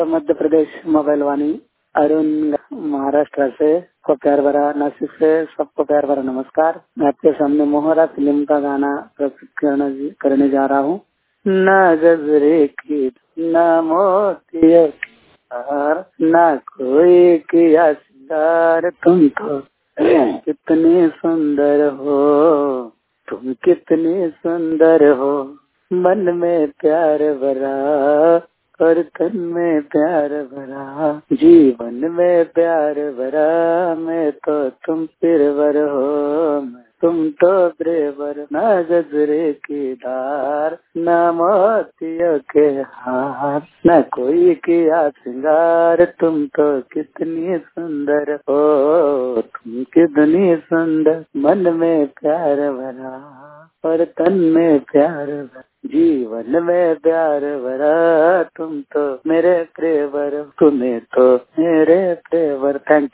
मध्य Pradesh mobile Vaani Arun Maharashtra से सबको प्यार भरा, नासिक से सबको प्यार भरा नमस्कार। मैं आपके सामने मोहरा फिल्म का गाना प्रस्तुत करने जा रहा हूँ। ना गजरे की ना मोतिया हार, ना कोई किया सिंगार, तुम तो कितनी सुंदर हो, तुम कितनी सुंदर हो। मन में प्यार भरा और तन में प्यार भरा, जीवन में प्यार भरा। मैं तो तुम सिरवर हो, तुम तो ब्रेवर। ना गजरे की धार, ना मोतियों के हार, ना कोई किया श्रृंगार, तुम तो कितनी सुंदर हो, तुम कितनी सुंदर। मन में प्यार भरा और तन में प्यार भरा, जीवन में प्यार भरा। तुम तो मेरे प्रेवर, तुम्हें तो मेरे